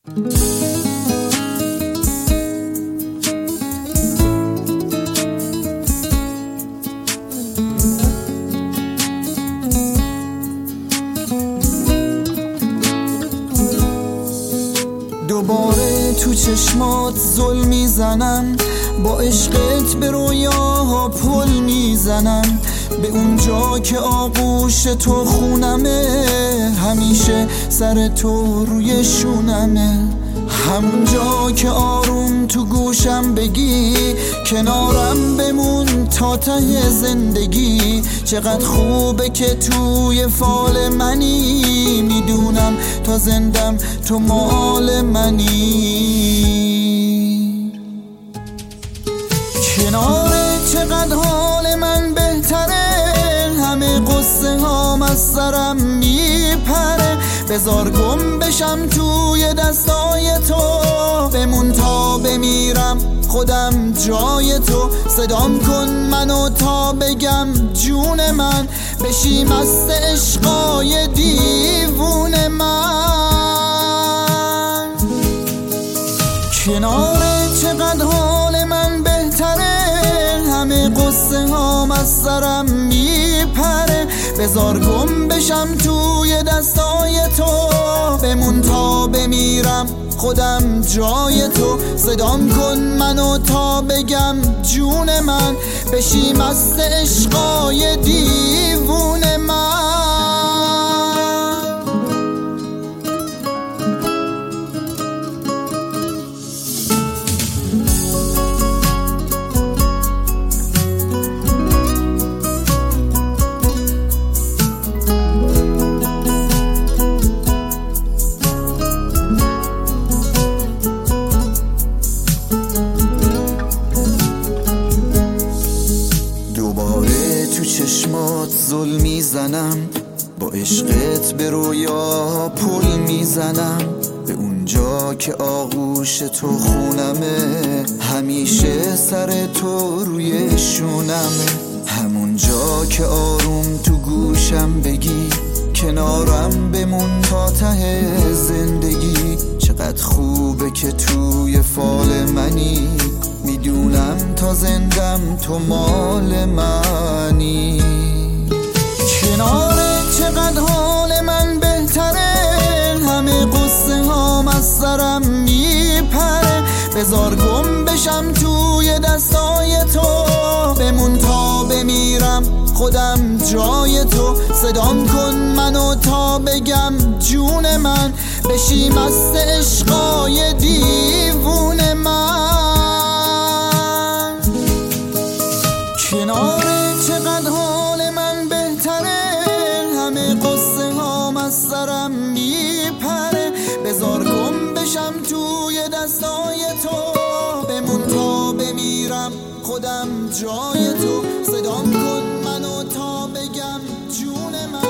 دوباره تو چشمات ظلم میزنم، با عشقت به رویاها پل میزنم، به اونجا که آغوش تو خونمه، همیشه سر تو روی شونمه، همونجا که آروم تو گوشم بگی کنارم بمون تا ته زندگی. چقدر خوبه که توی فال منی، میدونم تا زندم تو مال منی. کناره چقدر حال من بهتره، همه قصه هام از سرم میپره، بذار گم بشم توی دستای تو، بمون تا بمیرم خودم جای تو، صدام کن منو تا بگم جون من، بشی مست عشقای دیوون من. کناره چقدر حال من بهتره، همه قصه هام از سرم میپره، بذار گم بشم توی دستای تو، بمون تا بمیرم خودم جای تو، صدام کن منو تا بگم جون من، بشی مست عشقای دیوون من. چشمات ظلم میزنم، با عشقت به رویا پل میزنم، به اونجا که آغوش تو خونمه، همیشه سر تو روی شونمه، همونجا که آروم تو گوشم بگی کنارم بمون تا ته زندگی. چقدر خوبه که توی فال منی، میدونم تا زندم تو مال منی. کناره چقدر حال من بهتره، همه قصه هام از سرم میپره، بذار گم بشم توی دستای تو، بمون تا بمیرم خودم جای تو، صدام کن منو تا بگم جون من، بشی مست عشقای دیوون من. کناره چقدر حال من بهتره، همه قصه هام از سرم میپره، بذار گم بشم توی دستای تو، بمون تا بمیرم خودم جای تو، صدام کن منو تا بگم جون من.